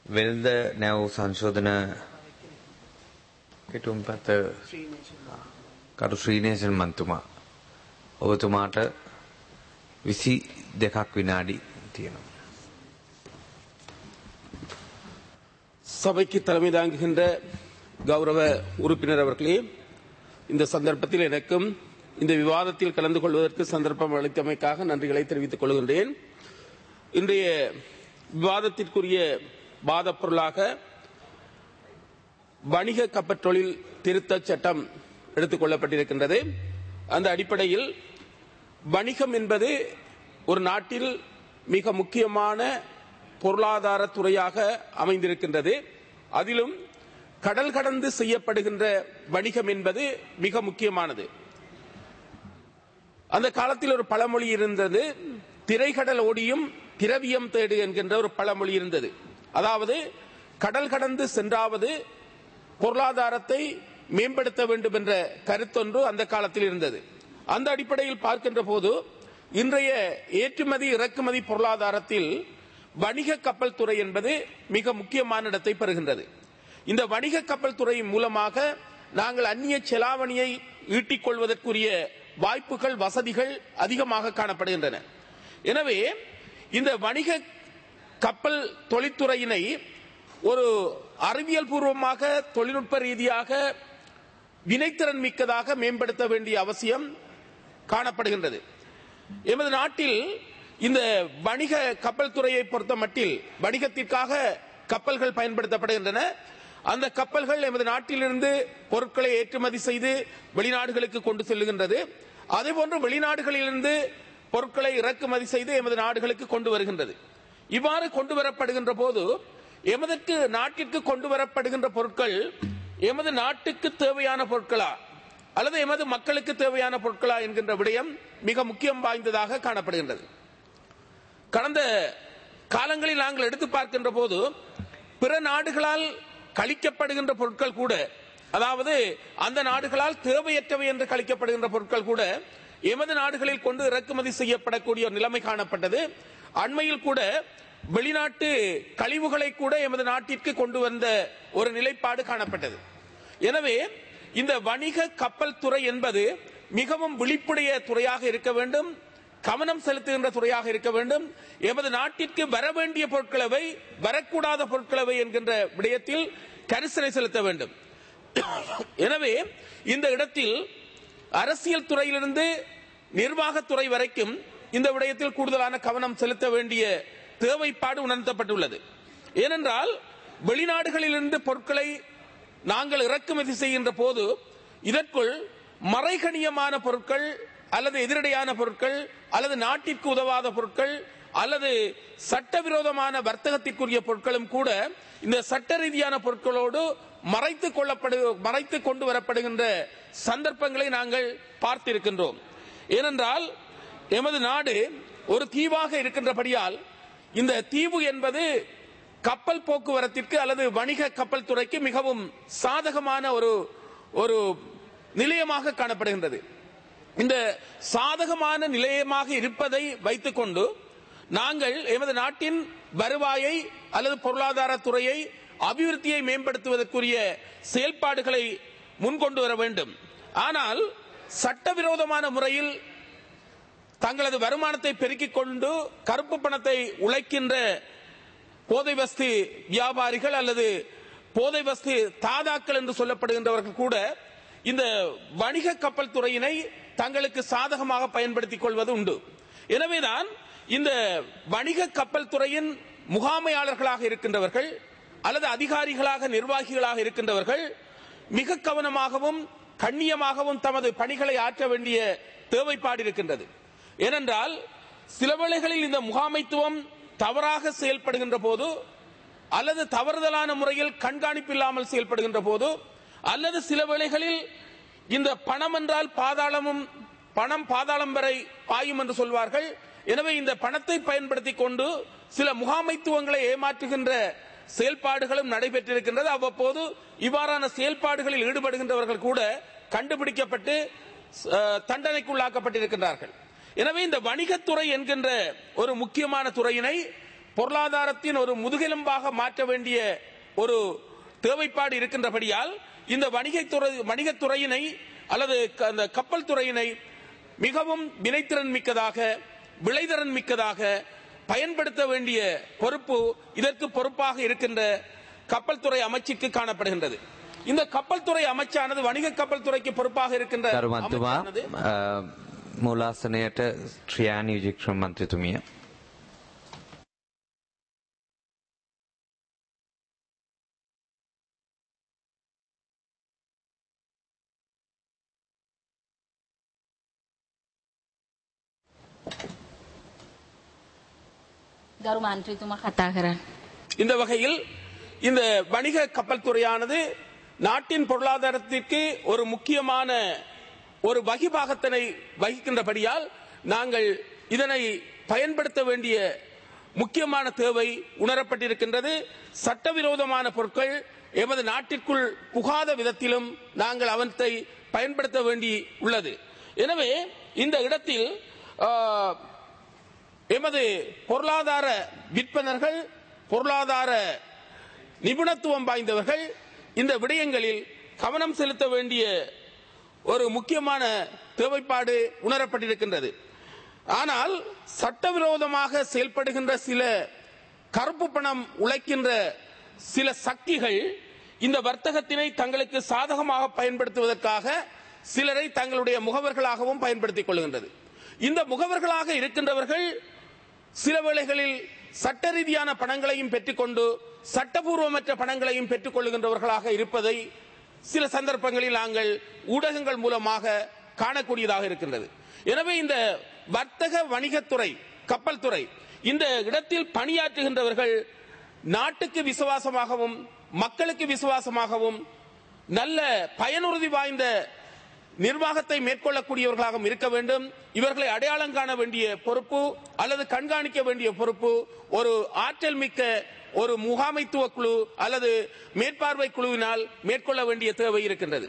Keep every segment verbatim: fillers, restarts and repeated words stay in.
වෙළඳ නැව් සංශෝධන කෙටුම්පත කරු ශ්‍රීනේෂන් මන්තුමා ඔබතුමාට විසි දෙකක් විනාඩි තියෙනවා. சபைக்கு தலைமை தாங்குகின்ற கௌரவ உறுப்பினர் அவர்களே, இந்த சந்தர்ப்பத்தில் எனக்கும் இந்த விவாதத்தில் கலந்து கொள்வதற்கு சந்தர்ப்பம் அளித்தமைக்காக நன்றிகளை தெரிவித்துக் கொள்கின்றேன். இன்றைய விவாதத்திற்குரிய வாதப் பொருளாக வணிக கப்பற் தொழில் திருத்தச் சட்டம் எடுத்துக் கொள்ளப்பட்டிருக்கின்றது. அந்த அடிப்படையில் வணிகம் என்பது ஒரு நாட்டில் மிக முக்கியமான பொருளாதார துறையாக அமைந்திருக்கின்றது. அதிலும் கடல் கடந்து செய்யப்படுகின்ற வணிகம் என்பது மிக முக்கியமானது. அந்த காலத்தில் ஒரு பழமொழி இருந்தது, திரைக்கடல் ஓடியும் திரவியம் தேடு என்கின்ற ஒரு பழமொழி இருந்தது. அதாவது கடல் கடந்து சென்றாவது பொருளாதாரத்தை மேம்படுத்த வேண்டும் என்ற கருத்தொன்று அந்த காலத்தில் இருந்தது. அந்த அடிப்படையில் பார்க்கின்ற போது இன்றைய ஏற்றுமதி இறக்குமதி பொருளாதாரத்தில் வணிக கப்பல் துறை என்பது மிக முக்கியமான இடத்தை பெறுகின்றது. இந்த வணிக கப்பல் துறை மூலமாக நாங்கள் அந்நிய செலாவணியை ஈட்டிக் கொள்வதற்குரிய வாய்ப்புகள் வசதிகள் அதிகமாக காணப்படுகின்றன. எனவே இந்த வணிக கப்பல் தொழில்துறையினை ஒரு அறிவியல் பூர்வமாக தொழில்நுட்ப ரீதியாக வினைத்திறன் மிக்கதாக மேம்படுத்த வேண்டிய அவசியம் காணப்படுகின்றது. எமது நாட்டில் இந்த வணிக கப்பல் துறையை பொறுத்த மட்டில் வணிகத்திற்காக கப்பல்கள் பயன்படுத்தப்படுகின்றன. அந்த கப்பல்கள் எமது நாட்டிலிருந்து பொருட்களை ஏற்றுமதி செய்து வெளிநாடுகளுக்கு கொண்டு செல்லுகின்றது. அதேபோன்று வெளிநாடுகளிலிருந்து பொருட்களை இறக்குமதி செய்து எமது நாடுகளுக்கு கொண்டு வருகின்றது. இவ்வாறு கொண்டு வரப்படுகின்ற போது எமதற்கு நாட்டிற்கு கொண்டு வரப்படுகின்ற பொருட்கள் எமது நாட்டுக்கு தேவையான பொருட்களா அல்லது எமது மக்களுக்கு தேவையான பொருட்களா என்கின்ற விடயம் மிக முக்கியம் வாய்ந்ததாக காணப்படுகின்றது. கடந்த காலங்களில் நாங்கள் எடுத்து பார்க்கின்ற போது பிற நாடுகளால் கழிக்கப்படுகின்ற பொருட்கள் கூட, அதாவது அந்த நாடுகளால் தேவையற்றவை என்று கழிக்கப்படுகின்ற பொருட்கள் கூட எமது நாடுகளில் கொண்டு இறக்குமதி செய்யப்படக்கூடிய ஒரு நிலைமை காணப்பட்டது. அண்மையில் கூட வெளிநாட்டு கழிவுகளை கூட எமது நாட்டிற்கு கொண்டு வந்த ஒரு நிலைப்பாடு காணப்பட்டது. எனவே இந்த வணிக கப்பல் துறை என்பது மிகவும் விழிப்புடைய துறையாக இருக்க வேண்டும், கவனம் செலுத்துகின்ற துறையாக இருக்க வேண்டும். எமது நாட்டிற்கு வர வேண்டிய பொருட்களவை வரக்கூடாத பொருட்களவை என்கின்ற விடயத்தில் கரிசனை செலுத்த வேண்டும். எனவே இந்த இடத்தில் அரசியல் துறையிலிருந்து நிர்வாகத்துறை வரைக்கும் இந்த விடயத்தில் கூடுதலான கவனம் செலுத்த வேண்டிய தேவைப்பாடு உணர்த்தப்பட்டுள்ளது. ஏனென்றால் வெளிநாடுகளிலிருந்து பொருட்களை நாங்கள் இறக்குமதி செய்கின்ற போது இதற்குள் மறைகணியமான பொருட்கள் அல்லது எதிரடையான பொருட்கள் அல்லது நாட்டிற்கு உதவாத பொருட்கள் அல்லது சட்டவிரோதமான வர்த்தகத்திற்குரிய பொருட்களும் கூட இந்த சட்ட ரீதியான பொருட்களோடு மறைத்து கொள்ளப்படு மறைத்து கொண்டு வரப்படுகின்ற சந்தர்ப்பங்களை நாங்கள் பார்த்திருக்கின்றோம். ஏனென்றால் எமது நாடு ஒரு தீவாக இருக்கின்றபடியால் இந்த தீவு என்பது கப்பல் போக்குவரத்திற்கு அல்லது வணிக கப்பல் துறைக்கு மிகவும் சாதகமான ஒரு ஒரு நிலையமாக காணப்படுகின்றது. இந்த சாதகமான நிலையமாக இருப்பதை வைத்துக் கொண்டு நாங்கள் எமது நாட்டின் வருவாயை அல்லது பொருளாதார துறையை அபிவிருத்தியை மேம்படுத்துவதற்குரிய செயல்பாடுகளை முன்கொண்டு வர வேண்டும். ஆனால் சட்டவிரோதமான முறையில் தங்களது வருமானத்தை பெருக்கிக் கொண்டு கருப்பு பணத்தை உழைக்கின்ற போதை வஸ்து வியாபாரிகள் அல்லது போதை வஸ்து தாதாக்கள் என்று சொல்லப்படுகின்றவர்கள் கூட இந்த வணிக கப்பல் துறையினை தங்களுக்கு சாதகமாக பயன்படுத்திக் கொள்வது உண்டு. எனவேதான் இந்த வணிக கப்பல் துறையின் முகாமையாளர்களாக இருக்கின்றவர்கள் அல்லது அதிகாரிகளாக நிர்வாகிகளாக இருக்கின்றவர்கள் மிக கவனமாகவும் கண்ணியமாகவும் தமது பணிகளை ஆற்ற வேண்டிய தேவைப்பாடு இருக்கின்றது. ஏனென்றால் சில வேளைகளில் இந்த முகாமைத்துவம் தவறாக செயல்படுகின்ற போது அல்லது தவறுதலான முறையில் கண்காணிப்பு இல்லாமல் செயல்படுகின்ற போது அல்லது சில வேளைகளில் இந்த பணம் என்றால் பாதாளமும் பணம் பாதாளம் வரை பாயும் என்று சொல்வார்கள். எனவே இந்த பணத்தை பயன்படுத்திக் கொண்டு சில முகாமைத்துவங்களை ஏமாற்றுகின்ற செயல்பாடுகளும் நடைபெற்றிருக்கின்றது. அவ்வப்போது இவ்வாறான செயல்பாடுகளில் ஈடுபடுகின்றவர்கள் கூட கண்டுபிடிக்கப்பட்டு தண்டனைக்குள்ளாக்கப்பட்டிருக்கின்றார்கள். எனவே இந்த வணிகத்துறை என்கின்ற ஒரு முக்கியமான துறையினை பொருளாதாரத்தின் ஒரு முதுகெலும்பாக மாற்ற வேண்டிய ஒரு தேவைப்பாடு இருக்கின்றபடியால் இந்த வணிகத்துறை வணிகத்துறையினை அல்லது அந்த கப்பல் துறையினை மிகவும் வினைத்திறன் மிக்கதாக விளைதிறன் மிக்கதாக பயன்படுத்த வேண்டிய பொறுப்பு இதற்கு பொறுப்பாக இருக்கின்ற கப்பல் துறை அமைச்சுக்கு காணப்படுகின்றது. இந்த கப்பல் துறை அமைச்சானது வணிக கப்பல் துறைக்கு பொறுப்பாக இருக்கின்ற மூலாசனයට ශ්‍රියානි විජේක්ෂණ මන්ත්‍රීතුමිය. ගරු මන්ත්‍රීතුමා කතා කරන්න. இந்த வகையில் இந்த வணிக கப்பல் துறையானது நாட்டின் பொருளாதாரத்திற்கு ஒரு முக்கியமான ஒரு வகிபாகத்தினை வகிக்கின்றபடியால் நாங்கள் இதனை பயன்படுத்த வேண்டிய முக்கியமான தேவை உணரப்பட்டிருக்கின்றது. சட்டவிரோதமான பொருட்கள் எமது நாட்டிற்குள் புகாத விதத்திலும் நாங்கள் அவற்றை பயன்படுத்த வேண்டி உள்ளது. எனவே இந்த இடத்தில் எமது பொருளாதார விற்பனர்கள் பொருளாதார நிபுணத்துவம் வாய்ந்தவர்கள் இந்த விடயங்களில் கவனம் செலுத்த வேண்டிய ஒரு முக்கியமான தேவைப்பாடு உணரப்பட்டிருக்கின்றது. ஆனால் சட்டவிரோதமாக செயல்படுகின்ற சில கருப்பு பணம் உழைக்கின்ற சில சக்திகள் இந்த வர்த்தகத்தினை தங்களுக்கு சாதகமாக பயன்படுத்துவதற்காக சிலரை தங்களுடைய முகவர்களாகவும் பயன்படுத்திக் கொள்கின்றது. இந்த முகவர்களாக இருக்கின்றவர்கள் சில வேளைகளில் சட்ட ரீதியான பணங்களையும் பெற்றுக்கொண்டு சட்டபூர்வமற்ற பணங்களையும் பெற்றுக் கொள்கின்றவர்களாக இருப்பதை சில சந்தர்ப்பங்களில் நாங்கள் ஊடகங்கள் மூலமாக காணக்கூடியதாக இருக்கின்றது. எனவே இந்த வர்த்தக வணிகத்துறை கப்பல் துறை இந்த இடத்தில் பணியாற்றுகின்றவர்கள் நாட்டுக்கு விசுவாசமாகவும் மக்களுக்கு விசுவாசமாகவும் நல்ல பயனுறுதி வாய்ந்த நிர்வாகத்தை மேற்கொள்ளக்கூடியவர்களாகவும் இருக்க வேண்டும். இவர்களை அடையாளம் காண வேண்டிய பொறுப்பு அல்லது கண்காணிக்க வேண்டிய பொறுப்பு ஒரு ஆற்றல் மிக்க ஒரு முகாமைத்துவ குழு அல்லது மேற்பார்வை குழுவினால் மேற்கொள்ள வேண்டிய தேவை இருக்கின்றது.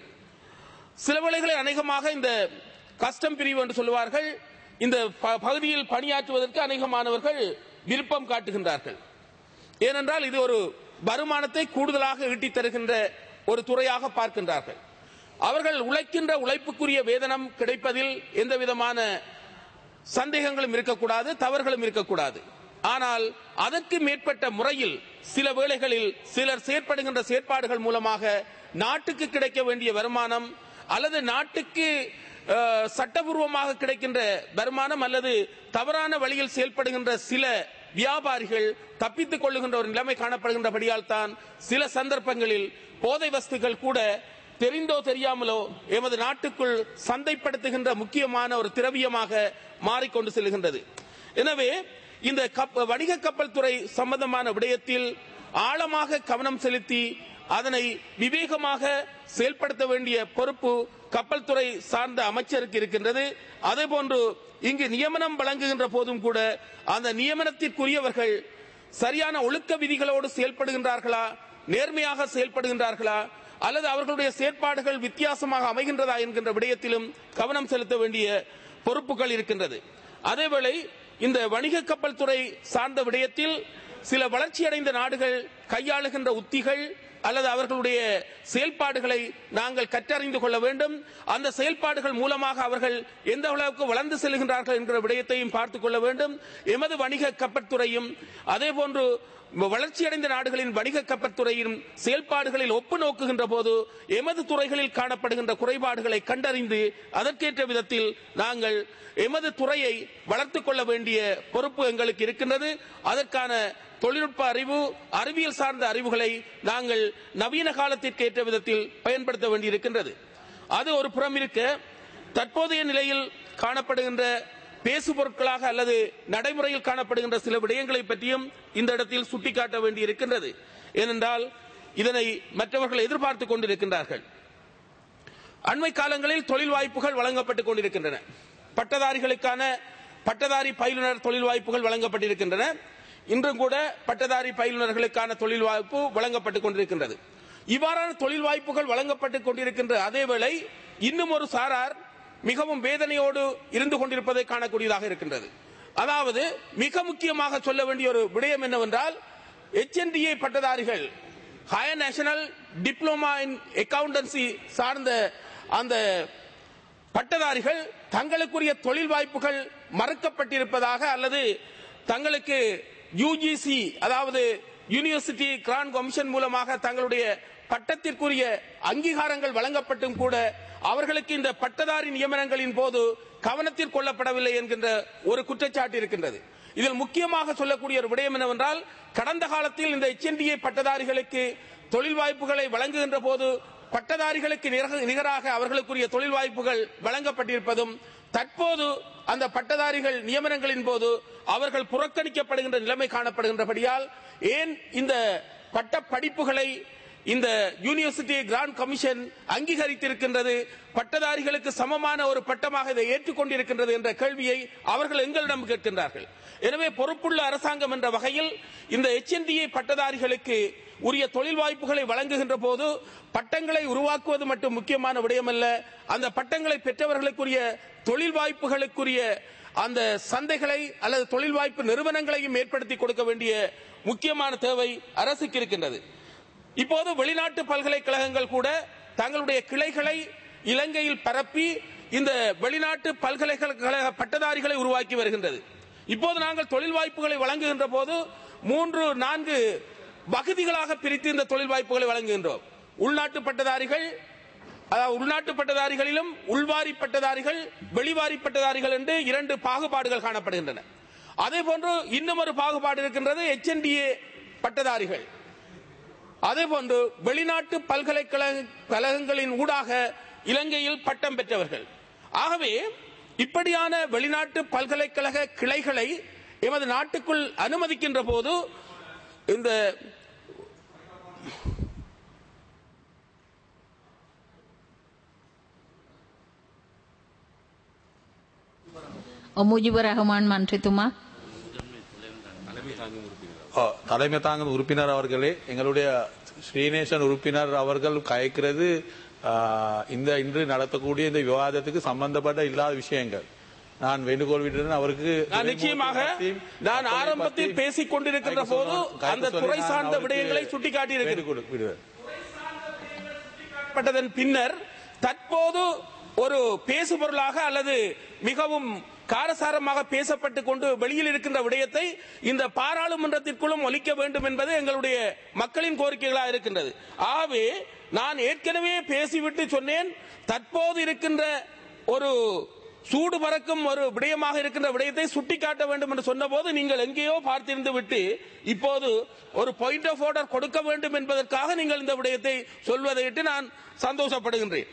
சில வேளைகளில் அநேகமாக இந்த கஸ்டம் பிரிவு என்று சொல்லுவார்கள், இந்த பகுதியில் பணியாற்றுவதற்கு அநேகமானவர்கள் விருப்பம் காட்டுகின்றார்கள். ஏனென்றால் இது ஒரு வருமானத்தை கூடுதலாக ஈட்டித் தருகின்ற ஒரு துறையாக பார்க்கின்றார்கள். அவர்கள் உழைக்கின்ற உழைப்புக்குரிய வேதனம் கிடைப்பதில் எந்த விதமான சந்தேகங்களும் இருக்கக்கூடாது, தவறுகளும் இருக்கக்கூடாது. ஆனால் அதற்கு மேற்பட்ட முறையில் சில வேளைகளில் சிலர் செயற்படுகின்ற செயற்பாடுகள் மூலமாக நாட்டுக்கு கிடைக்க வேண்டிய வருமானம் அல்லது நாட்டுக்கு சட்டபூர்வமாக கிடைக்கின்ற வருமானம் அல்லது தவறான வழியில் செயல்படுகின்ற சில வியாபாரிகள் தப்பித்துக் கொள்ளுகின்ற ஒரு நிலைமை காணப்படுகின்றபடியால் தான் சில சந்தர்ப்பங்களில் போதை வஸ்துக்கள் கூட தெரிந்தோ தெரியாமலோ எமது நாட்டுக்குள் சந்தைப்படுத்துகின்ற முக்கியமான ஒரு திரவியமாக மாறிக்கொண்டு செல்கின்றது. எனவே இந்த வணிக கப்பல் துறை சம்பந்தமான விடயத்தில் ஆழமாக கவனம் செலுத்தி அதனை விவேகமாக செயல்படுத்த வேண்டிய பொறுப்பு கப்பல் துறை சார்ந்த அமைச்சருக்கு இருக்கின்றது. அதேபோன்று இங்கு நியமனம் வழங்குகின்ற போதும் கூட அந்த நியமனத்திற்குரியவர்கள் சரியான ஒழுக்க விதிகளோடு செயல்படுகின்றார்களா, நேர்மையாக செயல்படுகின்றார்களா அல்லது அவர்களுடைய செயற்பாடுகள் வித்தியாசமாக அமைகின்றதா என்கின்ற விடயத்திலும் கவனம் செலுத்த வேண்டிய பொறுப்புகள் இருக்கின்றது. அதேவேளை இந்த வணிக கப்பல் துறை சார்ந்த விடயத்தில் சில வளர்ச்சியடைந்த நாடுகள் கையாளுகின்ற உத்திகள் அல்லது அவர்களுடைய செயல்பாடுகளை நாங்கள் கற்றறிந்து கொள்ள வேண்டும். அந்த செயல்பாடுகள் மூலமாக அவர்கள் எந்த அளவுக்கு வளர்ந்து செல்கின்றார்கள் என்கிற விடயத்தையும் பார்த்துக் கொள்ள வேண்டும். எமது வணிக கப்பல் துறையும் அதேபோன்று வளர்ச்சியடைந்த நாடுகளின் வணிக கப்பல் துறையின் செயல்பாடுகளில் ஒப்பு நோக்குகின்ற போது எமது துறைகளில் காணப்படுகின்ற குறைபாடுகளை கண்டறிந்து அதற்கேற்ற விதத்தில் நாங்கள் எமது துறையை வளர்த்துக் கொள்ள வேண்டிய பொறுப்பு எங்களுக்கு இருக்கின்றது. அதற்கான தொழில்நுட்ப அறிவு, அறிவியல் சார்ந்த அறிவுகளை நாங்கள் நவீன காலத்திற்கு ஏற்ற விதத்தில் பயன்படுத்த வேண்டியிருக்கின்றது. அது ஒரு புறம் இருக்க, தற்போதைய நிலையில் காணப்படுகின்ற பேசு பொருட்களாக அல்லது நடைமுறையில் காணப்படுகின்ற சில விடயங்களை பற்றியும் இந்த இடத்தில் சுட்டிக்காட்ட வேண்டியிருக்கின்றது. ஏனென்றால் இதனை மற்றவர்கள் எதிர்பார்த்துக் கொண்டிருக்கின்றார்கள். அண்மை காலங்களில் தொழில் வாய்ப்புகள் வழங்கப்பட்டுக் கொண்டிருக்கின்றன. பட்டதாரிகளுக்கான பட்டதாரி பயிலுனர் தொழில் வாய்ப்புகள் வழங்கப்பட்டிருக்கின்றன. இன்றும் கூட பட்டதாரி பயிலுனர்களுக்கான தொழில் வாய்ப்பு வழங்கப்பட்டுக் கொண்டிருக்கின்றது. இவ்வாறான தொழில் வாய்ப்புகள் வழங்கப்பட்டுக் கொண்டிருக்கின்ற அதேவேளை இன்னும் ஒரு சாரார் மிகவும் வேதனையோடு இருந்து கொண்டிருப்பதை காணக்கூடியதாக இருக்கின்றது. அதாவது மிக முக்கியமாக சொல்ல வேண்டிய ஒரு விடயம் என்னவென்றால், எச் என் டி ஏ பட்டதாரிகள் higher national diploma in accountancy சார்ந்த அந்த பட்டதாரிகள் தங்களுக்குரிய தொழில் வாய்ப்புகள் மறுக்கப்பட்டிருப்பதாக அல்லது தங்களுக்கு யூ ஜி சி அதாவது யூனிவர்சிட்டி கிராண்ட் கமிஷன் மூலமாக தங்களுடைய பட்டத்திற்குரிய அங்கீகாரங்கள் வழங்கப்பட்டும் கூட அவர்களுக்கு இந்த பட்டதாரி நியமனங்களின் போது கவனத்தில் கொள்ளப்படவில்லை என்கின்ற ஒரு குற்றச்சாட்டு இருக்கின்றது. இதில் முக்கியமாக சொல்லக்கூடிய ஒரு விடயம் என்னவென்றால், கடந்த காலத்தில் இந்த எச் என் டி ஏ பட்டதாரிகளுக்கு தொழில் வாய்ப்புகளை வழங்குகின்ற போது பட்டதாரிகளுக்கு நிகராக அவர்களுக்குரிய தொழில் வாய்ப்புகள் வழங்கப்பட்டிருப்பதும், தற்போது அந்த பட்டதாரிகள் நியமனங்களின் போது அவர்கள் புறக்கணிக்கப்படுகின்ற நிலைமை காணப்படுகின்றபடியால் ஏன் இந்த பட்ட படிப்புகளை இந்த யூனிவர்சிட்டி கிராண்ட் கமிஷன் அங்கீகரித்திருக்கின்றது, பட்டதாரிகளுக்கு சமமான ஒரு பட்டமாக இதை ஏற்றுக்கொண்டிருக்கின்றது என்ற கேள்வியை அவர்கள் எங்களிடம் கேட்கின்றார்கள். எனவே பொறுப்புள்ள அரசாங்கம் என்ற வகையில் இந்த எச் என் டி ஏ பட்டதாரிகளுக்கு உரிய தொழில் வாய்ப்புகளை வழங்குகின்ற போது பட்டங்களை உருவாக்குவது மட்டும் முக்கியமான விடயமல்ல, அந்த பட்டங்களை பெற்றவர்களுக்குரிய தொழில் வாய்ப்புகளுக்குரிய அந்த சந்தைகளை அல்லது தொழில் வாய்ப்பு நிறுவனங்களையும் ஏற்படுத்தி கொடுக்க வேண்டிய முக்கியமான தேவை அரசுக்கு இருக்கின்றது. இப்போது வெளிநாட்டு பல்கலைக்கழகங்கள் கூட தங்களுடைய கிளைகளை இலங்கையில் பரப்பி இந்த வெளிநாட்டு பல்கலைக்கழக பட்டதாரிகளை உருவாக்கி வருகின்றது. இப்போது நாங்கள் தொழில் வாய்ப்புகளை வழங்குகின்ற போது மூன்று நான்கு வகுதிகளாக பிரித்து இந்த தொழில் வாய்ப்புகளை வழங்குகின்றோம். உள்நாட்டு பட்டதாரிகள், உள்நாட்டு பட்டதாரிகளிலும் உள்வாரி பட்டதாரிகள், வெளிவாரி பட்டதாரிகள் என்று இரண்டு பாகுபாடுகள் காணப்படுகின்றன. அதே போன்று இன்னும் ஒரு பாகுபாடு இருக்கின்றது, எச் என் டி ஏ பட்டதாரிகள். அதேபோன்று வெளிநாட்டு பல்கலைக்கழகங்களின் ஊடாக இலங்கையில் பட்டம் பெற்றவர்கள். ஆகவே இப்படியான வெளிநாட்டு பல்கலைக்கழக கிளைகளை எமது நாட்டுக்குள் அனுமதிக்கின்ற போது இந்த முஜிபுர் ரஹ்மான் மன்றித்துமா. தலைமை தாங்கும் உறுப்பினர் அவர்களே, எங்களுடைய ஸ்ரீநேசன் உறுப்பினர் அவர்கள் கயக்கிறது இந்த இன்று நடத்தக்கூடிய இந்த விவாதத்துக்கு சம்பந்தப்பட்ட இல்லாத விஷயங்கள். நான் வேண்டுகோள் விடுறேன் அவருக்கு. நிச்சயமாக நான் ஆரம்பத்தில் பேசிக் கொண்டிருக்கின்ற போது அந்த துறை சார்ந்த விடயங்களை சுட்டிக்காட்டி இருக்கிறேன். பின்னர் தற்போது ஒரு பேசுபொருளாக அல்லது மிகவும் காரசாரமாக பேசப்பட்டுக் கொண்டு வெளியில் இருக்கின்ற விடயத்தை இந்த பாராளுமன்றத்திற்குள்ளும் ஒலிக்க வேண்டும் என்பது எங்களுடைய மக்களின் கோரிக்கைகளாக இருக்கின்றது. ஆகவே நான் ஏற்கனவே பேசிவிட்டு சொன்னேன், தற்போது இருக்கின்ற ஒரு சூடு பறக்கும் ஒரு விடயமாக இருக்கின்ற விடயத்தை சுட்டிக்காட்ட வேண்டும் என்று சொன்ன போது நீங்கள் எங்கேயோ பார்த்திருந்து விட்டு இப்போது ஒரு பாயிண்ட் ஆஃப் ஆர்டர் கொடுக்க வேண்டும் என்பதற்காக நீங்கள் இந்த விடயத்தை சொல்வதையிட்டு நான் சந்தோஷப்படுகின்றேன்.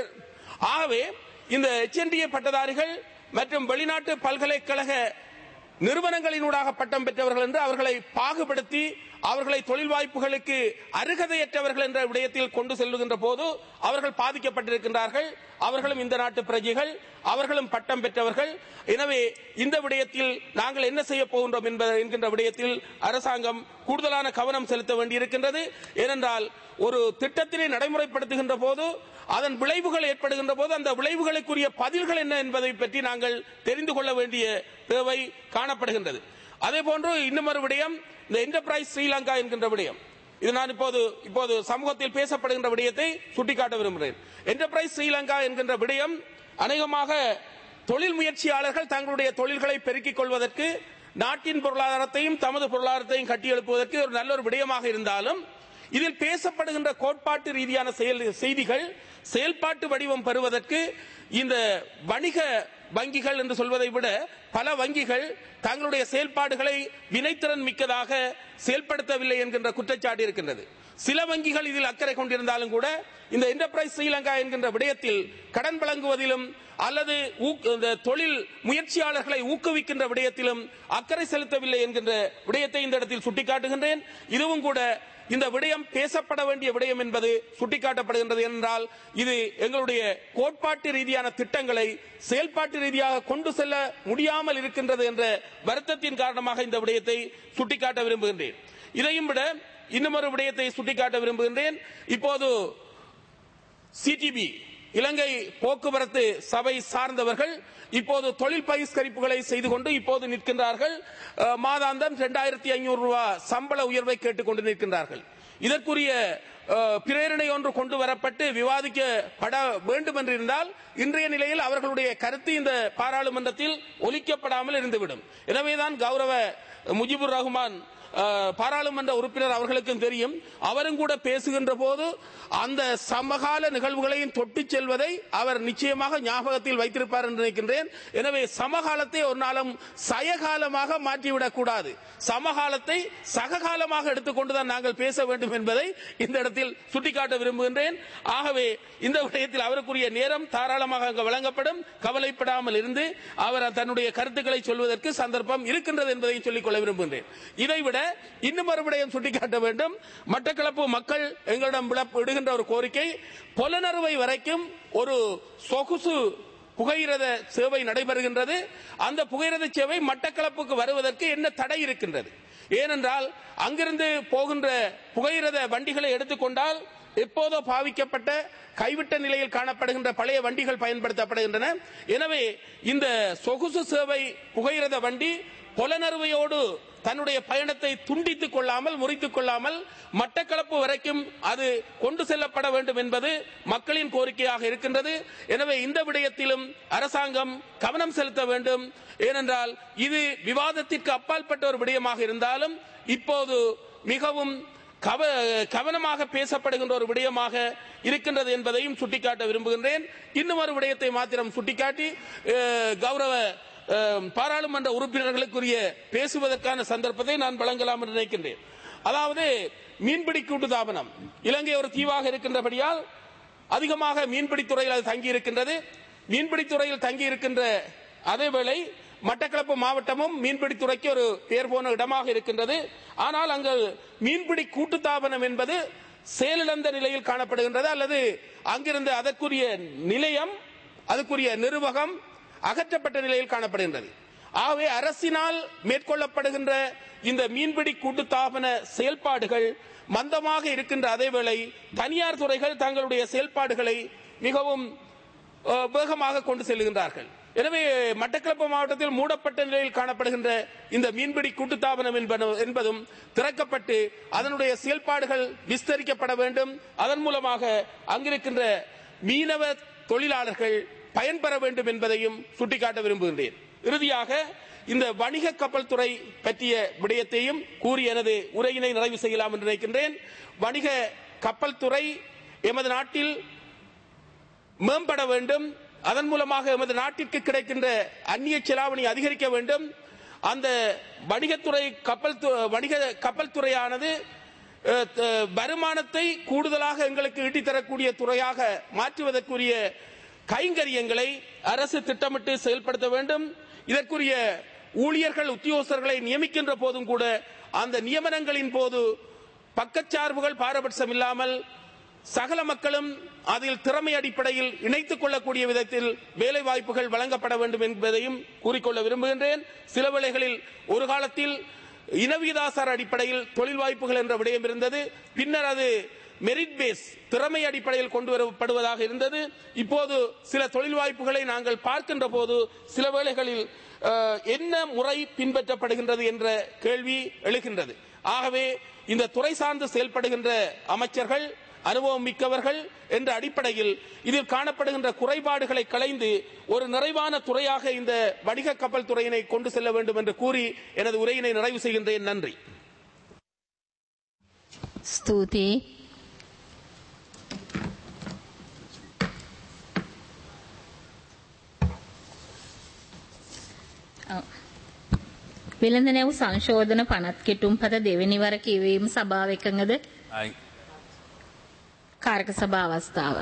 ஆகவே இந்த எச் என் டி ஏ பட்டதாரிகள் மற்றும் வெளிநாட்டு பல்கலைக்கழக நிறுவனங்களினூடாக பட்டம் பெற்றவர்கள் என்று அவர்களை பாகுபடுத்தி அவர்களை தொழில் வாய்ப்புகளுக்கு அருகதையற்றவர்கள் என்ற விடயத்தில் கொண்டு செல்லுகின்ற போது அவர்கள் பாதிக்கப்பட்டிருக்கின்றார்கள். அவர்களும் இந்த நாட்டு பிரஜைகள், அவர்களும் பட்டம் பெற்றவர்கள். எனவே இந்த விடயத்தில் நாங்கள் என்ன செய்ய போகின்றோம் என்கின்ற விடயத்தில் அரசாங்கம் கூடுதலான கவனம் செலுத்த வேண்டியிருக்கின்றது. ஏனென்றால் ஒரு திட்டத்தினை நடைமுறைப்படுத்துகின்ற போது அதன் விளைவுகள் ஏற்படுகின்ற போது அந்த விளைவுகளுக்குரிய பதில்கள் என்ன என்பதை பற்றி நாங்கள் தெரிந்து கொள்ள வேண்டிய தேவை காணப்படுகின்றது. அதே போன்று இன்னும் ஒரு விடயம், இந்த என்டர்பிரைஸ் ஸ்ரீலங்கா என்கின்ற விடயம். இது நான் இப்போது இப்போது சமூகத்தில் பேசப்படுகின்ற விடயத்தை சுட்டிக்காட்ட விரும்புகிறேன். என்டர்பிரைஸ் ஸ்ரீலங்கா என்கின்ற விடயம் அநேகமாக தொழில் முயற்சியாளர்கள் தங்களுடைய தொழில்களை பெருக்கிக் கொள்வதற்கு, நாட்டின் பொருளாதாரத்தையும் தமது பொருளாதாரத்தையும் கட்டியெழுப்புவதற்கு ஒரு நல்ல ஒரு விடயமாக இருந்தாலும் இதில் பேசப்படுகின்ற கோட்பாட்டு ரீதியான செய்திகள் செயல்பாட்டு வடிவம் பெறுவதற்கு இந்த வணிக வங்கிகள் என்று சொல்வதை விட பல வங்கிகள் தங்களுடைய செயல்பாடுகளை வினைத்திறன் மிக்கதாக செயல்படுத்தவில்லை என்கின்ற குற்றச்சாட்டு இருக்கின்றது. சில வங்கிகள் இதில் அக்கறை கொண்டிருந்தாலும் கூட இந்த என்டர்பிரைஸ் ஸ்ரீலங்கா என்கின்ற விடயத்தில் கடன் வழங்குவதிலும் அல்லது தொழில் முயற்சியாளர்களை ஊக்குவிக்கின்ற விடயத்திலும் அக்கறை செலுத்தவில்லை என்கின்ற விடயத்தை இந்த இடத்தில் சுட்டிக்காட்டுகின்றேன். இதுவும் கூட இந்த விடயம் பேசப்பட வேண்டிய விடயம் என்பது சுட்டிக்காட்டப்படுகின்றது. என்றால் இது எங்களுடைய கோட்பாட்டு ரீதியான திட்டங்களை செயல்பாட்டு ரீதியாக கொண்டு செல்ல முடியாமல் இருக்கின்றது என்ற வருத்தத்தின் காரணமாக இந்த விடயத்தை சுட்டிக்காட்ட விரும்புகின்றேன். இதையும் விட இன்னும் ஒரு விடயத்தை சுட்டிக்காட்ட விரும்புகின்றேன். இப்போது சிடிபி இலங்கை போக்குவரத்து சபை சார்ந்தவர்கள் இப்போது தொழில் பகிஷ்கரிப்புகளை செய்து கொண்டு இப்போது நிற்கின்றார்கள். மாதாந்தம் இரண்டாயிரத்தி ஐநூறு ரூபாய் சம்பள உயர்வை கேட்டுக்கொண்டு நிற்கின்றார்கள். இதற்குரிய பிரேரணை ஒன்று கொண்டு வரப்பட்டு விவாதிக்கப்பட வேண்டும் என்றிருந்தால் இன்றைய நிலையில் அவர்களுடைய கருத்து இந்த பாராளுமன்றத்தில் ஒலிக்கப்படாமல் இருந்துவிடும். எனவேதான் கௌரவ முஜிபுர் ரஹ்மான் பாராளுமன்ற உறுப்பினர் அவர்களுக்கும் தெரியும். அவரும் கூட பேசுகின்ற போது அந்த சமகால நிகழ்வுகளையும் தொட்டு செல்வதை அவர் நிச்சயமாக ஞாபகத்தில் வைத்திருப்பார் என்று நினைக்கின்றேன். எனவே சமகாலத்தை ஒரு நாளும் சயகாலமாக மாற்றிவிடக் கூடாது. சமகாலத்தை சககாலமாக எடுத்துக்கொண்டுதான் நாங்கள் பேச வேண்டும் என்பதை இந்த இடத்தில் சுட்டிக்காட்ட விரும்புகின்றேன். ஆகவே இந்த விடயத்தில் அவருக்குரிய நேரம் தாராளமாக அங்கு வழங்கப்படும். கவலைப்படாமல் இருந்து அவர் தன்னுடைய கருத்துக்களை சொல்வதற்கு சந்தர்ப்பம் இருக்கின்றது என்பதையும் சொல்லிக்கொள்ள விரும்புகின்றேன். இதைவிட இன்னும் மறுபடியும் சுட்டிக்காட்ட வேண்டும். மட்டக்களப்பு மக்கள் எங்களிடம் விடுகின்ற ஒரு கோரிக்கை, பொலனறுவை வரைக்கும் ஒரு சொகுசு புகையிரத சேவை நடைபெறுகின்றது. அந்த புகையிரத சேவை மட்டக்களப்புக்கு வருவதற்கு என்ன தடை இருக்கின்றது? ஏனென்றால் அங்கிருந்து போகின்ற புகையிரத வண்டிகளை எடுத்துக்கொண்டால் எப்போதோ பாவிக்கப்பட்ட கைவிட்ட நிலையில் காணப்படுகின்ற பழைய வண்டிகள் பயன்படுத்தப்படுகின்றன. எனவே இந்த சொகுசு சேவை புகையிரத வண்டி பொலனறுவையோடு தன்னுடைய பயணத்தை துண்டித்துக் கொள்ளாமல் முறித்துக் கொள்ளாமல் மட்டக்களப்பு வரைக்கும் அது கொண்டு செல்லப்பட வேண்டும் என்பது மக்களின் கோரிக்கையாக இருக்கின்றது. எனவே இந்த விடயத்திலும் அரசாங்கம் கவனம் செலுத்த வேண்டும். ஏனென்றால் இது விவாதத்திற்கு அப்பாற்பட்ட ஒரு விடயமாக இருந்தாலும் இப்போது மிகவும் கவனமாக பேசப்படுகின்ற ஒரு விடயமாக இருக்கின்றது என்பதையும் சுட்டிக்காட்ட விரும்புகின்றேன். இன்னும் ஒரு விடயத்தை மாத்திரம் சுட்டிக்காட்டி கௌரவ பாராளுமன்ற உறுப்பினர்களுக்குரிய பேசுவதற்கான சந்தர்ப்பத்தை நான் வழங்கலாம் என்று நினைக்கின்றேன். அதாவது மீன்பிடி கூட்டுத்தாபனம் இலங்கை ஒரு தீவாக இருக்கின்றபடியால் அதிகமாக மீன்பிடித்துறையில் அது தங்கி இருக்கின்றது. மீன்பிடித்துறையில் தங்கி இருக்கின்ற அதேவேளை மட்டக்களப்பு மாவட்டமும் மீன்பிடித்துறைக்கு ஒரு பேர் போன இடமாக இருக்கின்றது. ஆனால் அங்கு மீன்பிடி கூட்டுத்தாபனம் என்பது செயலிழந்த நிலையில் காணப்படுகின்றது. அல்லது அங்கிருந்து அதற்குரிய நிலையம் அதற்குரிய நிர்வாகம் அகற்றப்பட்ட நிலையில் காணப்படுகின்றது. ஆகவே அரசினால் மேற்கொள்ளப்படுகின்ற இந்த மீன்பிடி கூட்டுத்தாபன செயல்பாடுகள் மந்தமாக இருக்கின்ற அதேவேளை தனியார் துறைகள் தங்களுடைய செயல்பாடுகளை மிகவும் வேகமாக கொண்டு செல்கின்றார்கள். எனவே மட்டக்களப்பு மாவட்டத்தில் மூடப்பட்ட நிலையில் காணப்படுகின்ற இந்த மீன்பிடி கூட்டுத்தாபனம் என்பதும் திறக்கப்பட்டு அதனுடைய செயல்பாடுகள் விஸ்தரிக்கப்பட வேண்டும். அதன் மூலமாக அங்கிருக்கின்ற மீனவ தொழிலாளர்கள் பயன்பெற வேண்டும் என்பதையும் சுட்டிக்காட்ட விரும்புகின்றேன். இறுதியாக இந்த வணிக கப்பல் துறை பற்றிய விடயத்தையும் கூறி எனது உரையினை நிறைவு செய்யலாம் என்று நினைக்கின்றேன். வணிக கப்பல் துறை எமது நாட்டில் மேம்பட வேண்டும். அதன் மூலமாக எமது நாட்டிற்கு கிடைக்கின்ற அந்நிய செலாவணி அதிகரிக்க வேண்டும். அந்த வணிகத்துறை கப்பல் வணிக கப்பல் துறையானது வருமானத்தை கூடுதலாக எங்களுக்கு ஈட்டித்தரக்கூடிய துறையாக மாற்றுவதற்குரிய கைங்கரியங்களை அரசு திட்டமிட்டு செயல்படுத்த வேண்டும். இதற்குரிய ஊழியர்கள் உத்தியோகஸ்தர்களை நியமிக்கின்ற போதும் கூட அந்த நியமனங்களின் போது பக்கச்சார்புகள் பாரபட்சம் இல்லாமல் சகல மக்களும் அதில் திறமை அடிப்படையில் இணைத்துக் கொள்ளக்கூடிய விதத்தில் வேலை வாய்ப்புகள் வழங்கப்பட வேண்டும் என்பதையும் கூறிக்கொள்ள விரும்புகின்றேன். சில வேளைகளில் ஒரு காலத்தில் இனவிகிதாசார அடிப்படையில் தொழில் வாய்ப்புகள் என்ற விடயம் இருந்தது. பின்னர் அது மெரிட் பேஸ் திறமை அடிப்படையில் கொண்டு வரப்படுவதாக இருந்தது. இப்போது சில தொழில் வாய்ப்புகளை நாங்கள் பார்க்கின்ற போது சில வேளைகளில் என்ன முறை பின்பற்றப்படுகின்றது என்ற கேள்வி எழுகின்றது. ஆகவே இந்த துறை சார்ந்து செயல்படுகின்ற அமைச்சர்கள் அனுபவம் மிக்கவர்கள் என்ற அடிப்படையில் இதில் காணப்படுகின்ற குறைபாடுகளை களைந்து ஒரு நிறைவான துறையாக இந்த வணிக கப்பல் துறையினை கொண்டு செல்ல வேண்டும் என்று கூறி எனது உரையினை நிறைவு செய்கின்றேன். நன்றி. ஸ்துதி. වෙළඳ නැව් සංශෝධන පනත් කෙටුම්පත දෙවෙනි වර කියවීම සභාව එකඟද? කාරක සභා අවස්ථාව.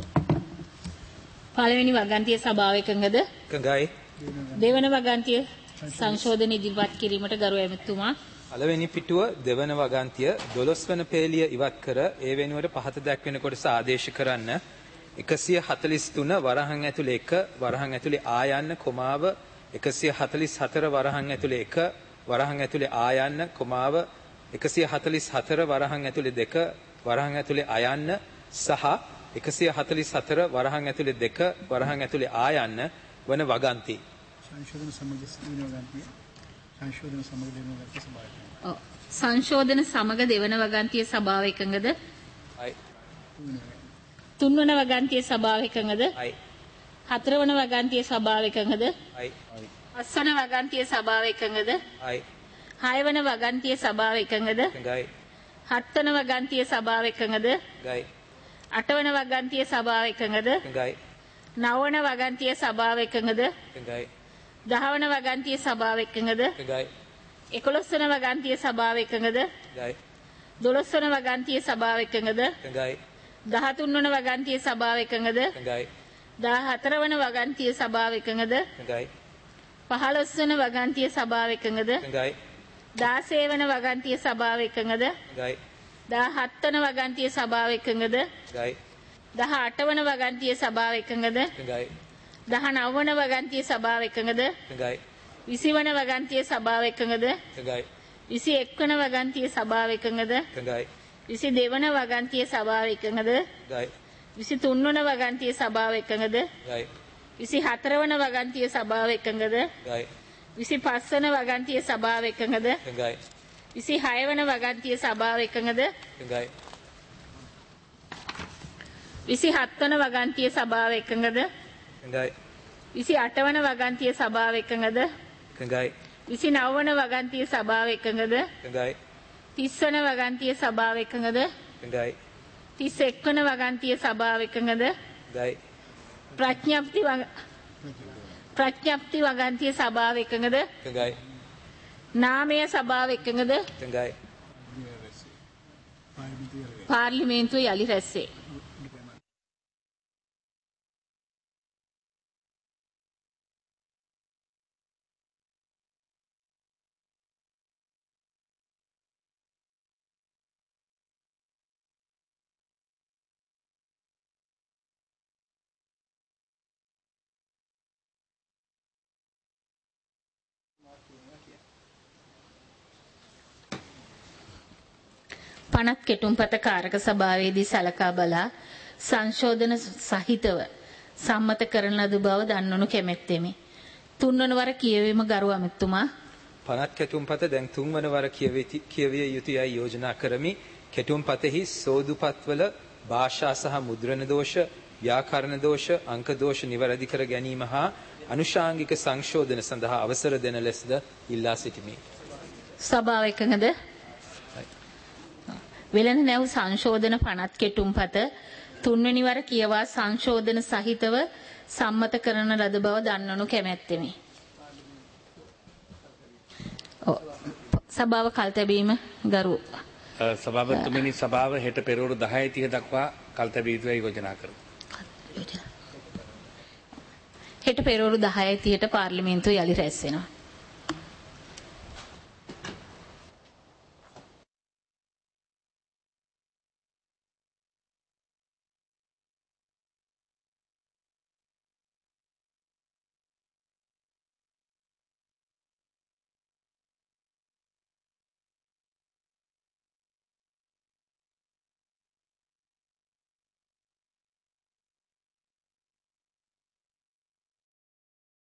පළවෙනි වගන්තිය සභාව එකඟද? එකඟයි. දෙවන වගන්තිය සංශෝධන ඉදිරිපත් කිරීමට ගරු ඇමතුමා. පළවෙනි පිටුව දෙවන වගන්තිය දොළොස් වන පේලිය ඉවත් කර ඒ වෙනුවට පහත දැක්වෙන කොටස ආදේශ කරන්න එකසිය හතළිස් තුන වරහන් ඇතුළේ එක වරහන් ඇතුළේ ආයන්න කොමාව එකසිය හතළිස් හතර වරහන් ඇතුළේ එක වරහන් ඇතුළේ ආයන්න කොමාව එකසිය හතළිස් හතර වරහන් ඇතුළේ දෙක වරහන් ඇතුළේ අයන්න සහ එකසිය හතළිස් හතර වරහන් ඇතුළේ දෙක වරහන් ඇතුළේ ආයන්න වන වගන්ති. සංශෝධන සමග දෙවන වගන්තිය සංශෝධන සමග දෙවන වගන්තිය සභාව. ඔව්. සංශෝධන සමග දෙවන වගන්තිය සභාව එකඟද? අයි. තුන්වන වගන්තිය සභාව එකඟද? අයි. හතරවන වගන්තිය සභාව එකඟද? අයි. පස්වන වගන්තිය සභාව එකඟද? අයි. හයවන වගන්තිය සභාව එකඟද? ගයි. හත්වන වගන්තිය සභාව එකඟද? ගයි. අටවන වගන්තිය සභාව එකඟද? ගයි. නවවන වගන්තිය සභාව එකඟද? ගයි. දහවන වගන්තිය සභාව එකඟද? ගයි. එකොළොස්වන වගන්තිය සභාව එකඟද? ගයි. දොළොස්වන වගන්තිය සභාව එකඟද? ගයි. දහතුන්වන වගන්තිය සභාව එකඟද? ගයි. දහහතරවන වගන්තිය සභාව එකඟද? ගයි. පහළොස්වන වගන්තිය සභාව එකඟද? ගයි. දාසය වන වගන්තිය සභාව එකඟද? ගයි. දහහත්වන වගන්තිය සභාව එකඟද? ගයි. දහඅටවන වගන්තිය සභාව එකඟද? ගයි. දහනවවන වගන්තිය සභාව එකඟද? ගයි. විසිවන වගන්තිය සභාව එකඟද? ගයි. විසිඑක්වන වගන්තිය සභාව එකඟද? ගයි. විසිදෙවන වගන්තිය සභාව එකඟද? ගයි. විසිතුන්වන වගන්තිය සභාව එකඟද? ගයි. විසිහතරවන වගන්තිය සභාව එකඟද? ගයි. විසිපස්වන වගන්තිය සභාව එකඟද? ගයි. විසිහයවන වගන්තිය සභාව එකඟද? ගයි. විසිහත්වන වගන්තිය සභාව එකඟද? ගයි. විසිඅටවන වගන්තිය සභාව එකඟද? ගයි. විසිනවවන වගන්තිය සභාව එකඟද? ගයි. තිස්වන වගන්තිය සභාව එකඟද? ගයි. තිස්එක්වන වගන්තිය සභාව එකඟද? ගයි. ප්‍රඥප්ති වග ප්‍රඥප්ති වගන්තිය සභාව එකඟද? ගයි. නාමය සභාව එකඟද? ගයි. පාර්ලිමේන්තුව යලි රැස්සේ. පනත් කෙටුම්පත කාරක සභාවේදී සලකා බලා සංශෝධන සහිතව සම්මත කරන ලද බව දන්වනු කැමැත්තෙමි. තුන්වන වර කියවීම ගරු ඇමතුමා. පනත් කෙටුම්පත දැන් තුන්වන වර කියවිය යුතුයයි යෝජනා කරමි. කෙටුම්පතෙහි සෝදුපත්වල භාෂා සහ මුද්‍රණ දෝෂ, ව්‍යාකරණ දෝෂ, අංක දෝෂ නිවැරදි කර ගැනීම හා අනුශාංගික සංශෝධන සඳහා අවසර දෙන ලෙසද ඉල්ලා සිටිමි. සභාව එකඟද? වෙළඳ නැව් සංශෝධන පනත් කෙටුම්පත තුන්වෙනි වර කියවා සංශෝධන සහිතව සම්මත කරන ලද බව දන්වනු කැමැත්තෙමි. සභාව කල් තැබීම ගරු සභාපතිතුමනි, සභාව හෙට පෙරවරු දහය තිහ දක්වා කල් තැබිය යුතුයි යෝජනා කරමු. හෙට පෙරවරු දහය තිහට පාර්ලිමේන්තුව යලි රැස් වෙනවා.